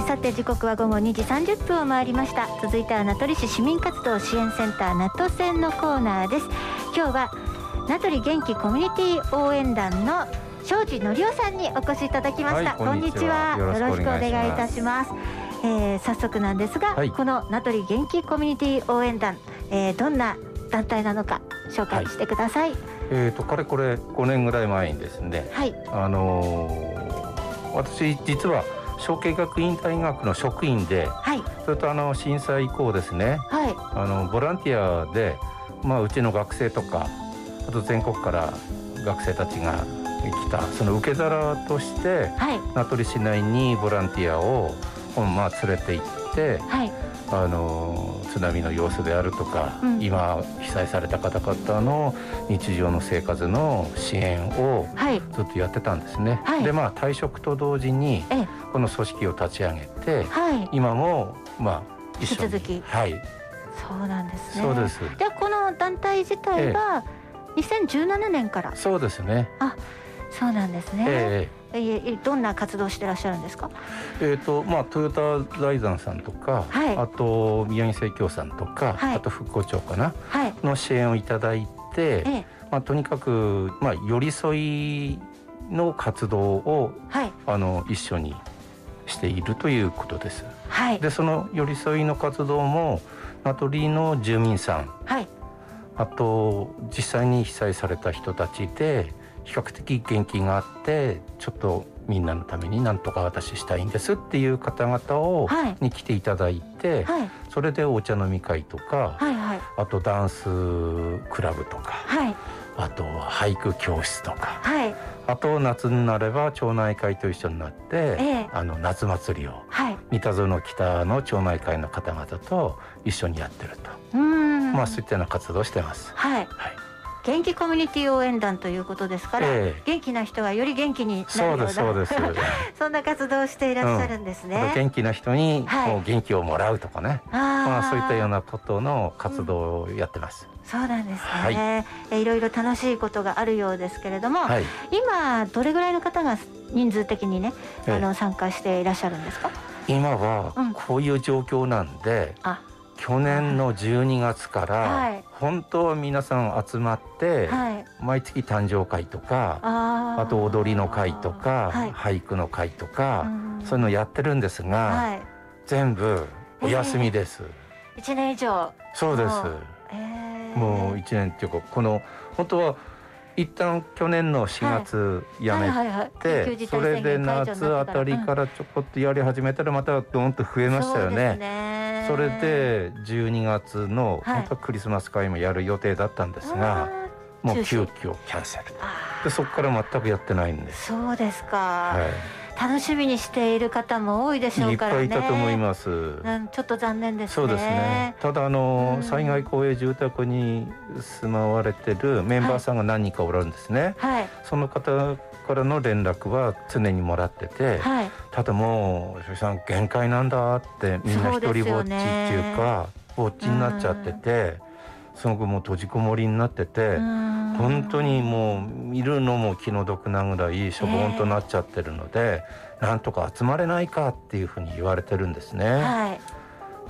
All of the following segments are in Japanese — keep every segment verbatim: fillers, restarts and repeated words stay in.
さて時刻はごごにじさんじゅっぷんを回りました。続いては名取市市民活動支援センター名取センのコーナーです。今日は名取元気コミュニティ応援団の庄司則夫さんにお越しいただきました、はい、こんにちは。よろしくお願いいたします。えー、早速なんですが、はい、この名取元気コミュニティ応援団、えー、どんな団体なのか紹介してください。はい、 えーとかれこれごねんぐらい前にですね、はい、あのー、私実は承継学院大学の職員で、はい、それとあの震災以降ですね、はい、あのボランティアで、まあ、うちの学生とかあと全国から学生たちが来たその受け皿として、はい、名取市内にボランティアを、まあ、連れて行って、はい、あの津波の様子であるとか、うん、今被災された方々の日常の生活の支援をずっとやってたんですね、はい、でまあ退職と同時にこの組織を立ち上げて、はい、今もまあ一緒に引き続き、はい、 そうなんですね。 そうです。 でこの団体自体はにせんじゅうななねんから、 そうですね。 あ、そうなんですね。ええ、どんな活動をしてらっしゃるんですか？ えーとまあ、トヨタ財団さんとか、はい、あと宮城生協さんとか、はい、あと復興庁かな、はい、の支援をいただいて、ええ、まあ、とにかく、まあ、寄り添いの活動を、はい、あの一緒にしているということです、はい、でその寄り添いの活動も名取の住民さん、はい、あと実際に被災された人たちで比較的元気があってちょっとみんなのために何とか私したいんですっていう方々を、はい、に来ていただいて、はい、それでお茶飲み会とか、はいはい、あとダンスクラブとか、はい、あと俳句教室とか、はい、あと夏になれば町内会と一緒になって、ええ、あの夏祭りを、はい、三田園北の町内会の方々と一緒にやってると、うーん、まあ、そういったような活動をしてます。はい、はい、 元気コミュニティ応援団ということですから、えー、元気な人がより元気になるような、そうですそうですそんな活動をしていらっしゃるんですね、うん、 元気な人にこう元気をもらうとかね、はい、まあ、そういったようなことの活動をやってます、うん、 そうなんですね、はい、えいろいろ楽しいことがあるようですけれども、はい、今どれぐらいの方が人数的にね、あの参加していらっしゃるんですか？ 今はこういう状況なんで、うん、あ去年のじゅうにがつから、はい、本当は皆さん集まって、はい、毎月誕生会とか あ, あと踊りの会とか、はい、俳句の会とか、うん、そういうのやってるんですが、はい、全部お休みです、 えー、いちねん以上。 そうです、えー、もういちねんっていうかこの本当は一旦去年のしがつやめて、それで夏あたりからちょこっとやり始めたらまたドーンと増えましたよね。そうですね。それでじゅうにがつの本当はクリスマス会もやる予定だったんですが、もう急遽キャンセルで、そこから全くやってないんです。 そうですか、はい、楽しみにしている方も多いでしょうからね。 いっぱいいたと思います、うん、 ちょっと残念ですね。 そうですね。ただあの、うん、災害公営住宅に住まわれてるメンバーさんが何人かおられるんですね、はい、その方からの連絡は常にもらってて、はい、ただもうさん限界なんだってみんな一人ぼっちっていうかぼっちになっちゃってて、その後もう閉じこもりになってて、本当にもう見るのも気の毒なぐらいしょぼんとなっちゃってるので、えー、なんとか集まれないかっていうふうに言われてるんですね、はい、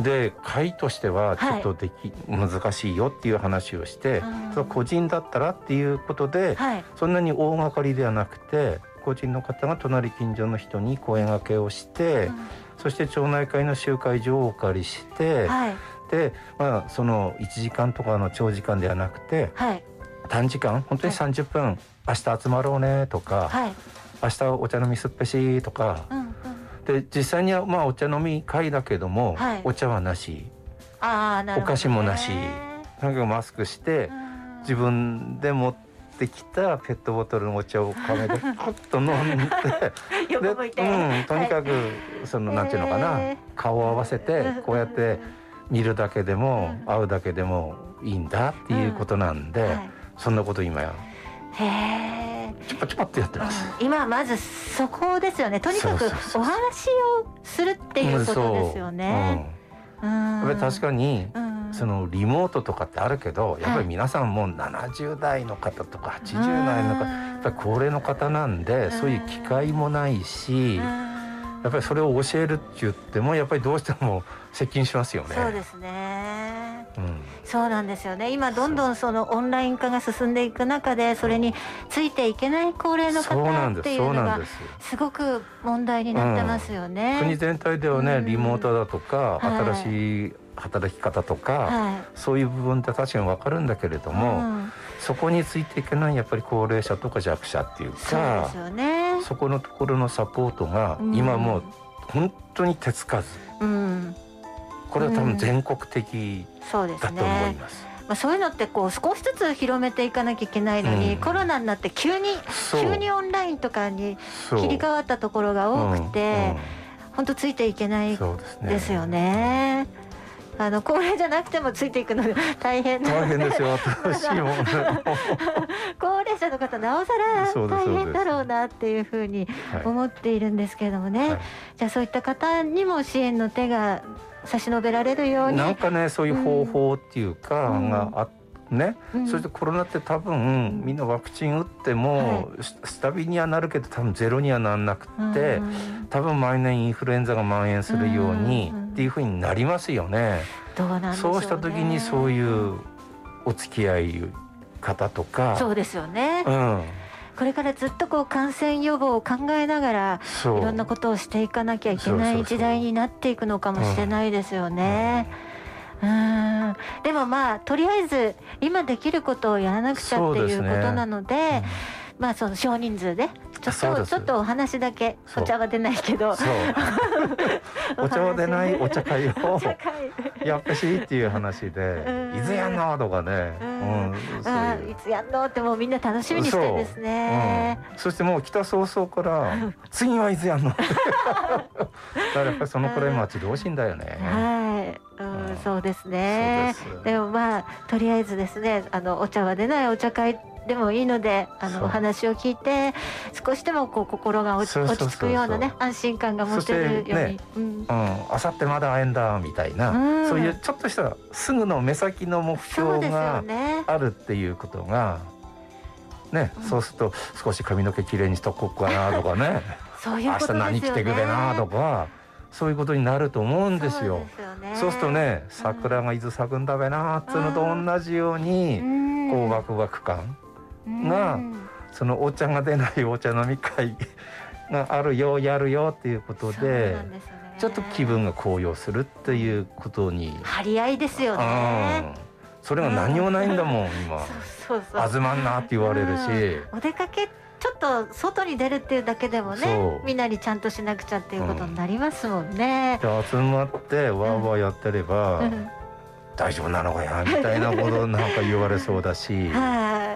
で会としてはちょっとでき、はい、難しいよっていう話をして、その個人だったらっていうことで、はい、そんなに大掛かりではなくて個人の方が隣近所の人に声掛けをして、うん、そして町内会の集会所をお借りして、はい、で、まあ、そのいちじかんとかの長時間ではなくて、はい、短時間本当にさんじゅっぷん、はい、明日集まろうねとか、はい、明日お茶飲みすっぺしとか、うんうん、で実際にはまあお茶飲み会だけども、はい、お茶はなし、あ、なるほどね、お菓子もなし、とにかくマスクして、うん、自分で持ってきたペットボトルのお茶をかめでパッと飲んで横向いて、 うん、とにかく、はい、そのなんていうのかな、えー、顔を合わせてこうやって見るだけでも、うん、会うだけでもいいんだっていうことなんで、うん、はい、そんなこと今やへちょぱちょぱってやってます、 うん、今まずそこですよね。とにかくお話をするっていうことですよね。 うんうん、やっぱり確かに、うん、そのリモートとかってあるけど、やっぱり皆さんもうななじゅう代の方とかはちじゅう代の方、やっぱり高齢の方なんで、そういう機会もないし、 やっぱりそれを教えるって言ってもやっぱりどうしても接近しますよね。 そうですね、うん、そうなんですよね。今どんどんそのオンライン化が進んでいく中でそれについていけない高齢の方っていうのがすごく問題になってますよね、 うん、国全体ではね、リモートだとか、うん、新しい働き方とか、はい、そういう部分って確かに分かるんだけれども、うん、そこについていけないやっぱり高齢者とか弱者っていうか、 そうですよね、 そこのところのサポートが今もう本当に手つかず、うん、これは多分全国的だと思います。 まあ、そういうのってこう少しずつ広めていかなきゃいけないのに、うん、コロナになって急に急にオンラインとかに切り替わったところが多くて、本当ついていけないですよね。あの高齢じゃなくてもついていくので大変大変ですよ。私も高齢者の方なおさら大変だろうなっていうふうに思っているんですけれどもね、はい、じゃあそういった方にも支援の手が差し伸べられるようになんかね、そういう方法っていうか、うん、があね、うん、そしてコロナって多分みんなワクチン打っても、はい、スタビにはなるけど多分ゼロにはならなくって、うん、多分毎年インフルエンザが蔓延するように、うん、っていうふうになりますよね。 どうなんでしょうね。 そうした時にそういうお付き合い方とか、 そうですよね、うん、これからずっとこう感染予防を考えながらいろんなことをしていかなきゃいけない時代になっていくのかもしれないですよね。うん、うんでもまあとりあえず今できることをやらなくちゃっていうことなので、で、ね、うん、まあその少人数でちょっとちょっとお話だけ、お茶は出ないけどお茶は出ないお茶会をやっぱしっていう話で、いつやんのとかね、うん、 あいつやんのってもうみんな楽しみにしてるんですね。 そ,、うん、そしてもう来た早々から次はいつやんのってだからやっぱりそのくらい待ち遠しいんだよね。 はい、うん、そうですね。で, でもまあとりあえずですね、あのお茶は出ないお茶会でもいいので、あのお話を聞いて少しでもこう心が落ち着くようなね、安心感が持てるように、ね、うん、 あさってまだ会えんだみたいな、うん、そういうちょっとしたすぐの目先の目標があるっていうことがね、うん、そうすると少し髪の毛きれいにしとこうかなとかねそういうことですよね、 明日何着てくれなとか、そういうことになると思うんですよ。そうですよね。そうするとね、桜がいつ咲くんだべなっていうのと同じように、うん、こうワクワク感が、うん、そのお茶が出ないお茶飲み会があるよやるよっていうことで、ちょっと気分が高揚するっていうことに張り合いですよね、 うん、それが何もないんだもん今。 そうそうそう、 あずまんなって言われるし、 うん、お出かけちょっと外に出るっていうだけでもね、みんなにちゃんとしなくちゃっていうことになりますもんね、 うん、で集まってわーわーやってれば、うん、大丈夫なのかやみたいなことなんか言われそうだしはい、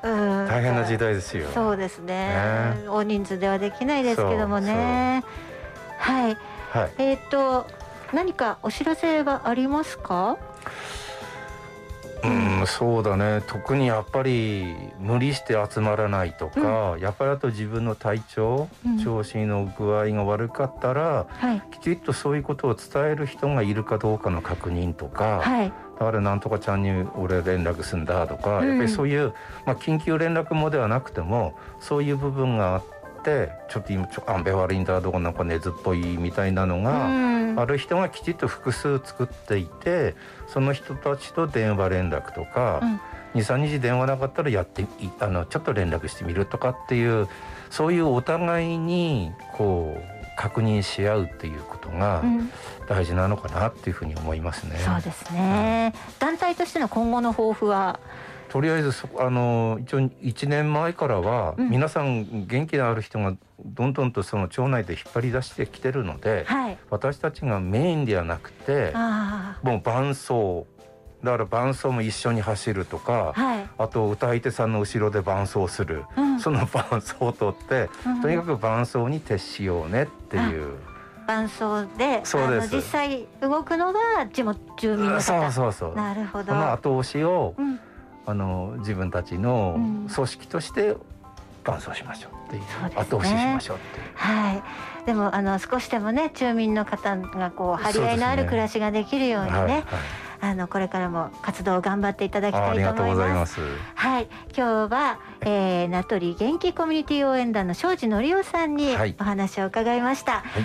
うん、大変な時代ですよ。 そうです ね, ね大人数ではできないですけどもね。はい、はい、えっ、ー、と何かお知らせがありますか？ うん、そうだね、特にやっぱり無理して集まらないとか、うん、やっぱりあと自分の体調、うん、調子の具合が悪かったら、はい、きちっとそういうことを伝える人がいるかどうかの確認とか、はい、だからなんとかちゃんに俺連絡すんだとか、うん、やっぱりそういう、まあ、緊急連絡もではなくてもそういう部分があってちょっと今ちょアンベ悪いんだとかなんか熱っぽいみたいなのが、うんある人がきちっと複数作っていて、その人たちと電話連絡とか、うん、にさんにち電話なかったらやってあのちょっと連絡してみるとかっていう、そういうお互いにこう確認し合うっていうことが大事なのかなっていうふうに思いますね、 うん、そうですね、うん、団体としての今後の抱負は？ とりあえずあの一応いちねんまえからは、うん、皆さん元気のある人がどんどんとその町内で引っ張り出してきてるので、はい、私たちがメインではなくてもう伴走だから伴走も一緒に走るとか、はい、あと歌い手さんの後ろで伴走する、うん、その伴走を取って、うん、とにかく伴走に徹しようねっていう。 伴走で、そうです、あの実際動くのが地元住民の方。 そうそうそう。 なるほど。 この後押しを、うんあの自分たちの組織として伴走しましょうっていう、うん、後押ししましょうっていう、 はい、でもあの少しでもね住民の方がこう張り合いのある暮らしができるようにね、はいはい、あのこれからも活動を頑張っていただきたいと思います。ありがとうございます。はい、今日は、えー、名取元気コミュニティ応援団の庄司則夫さんにお話を伺いました、はい。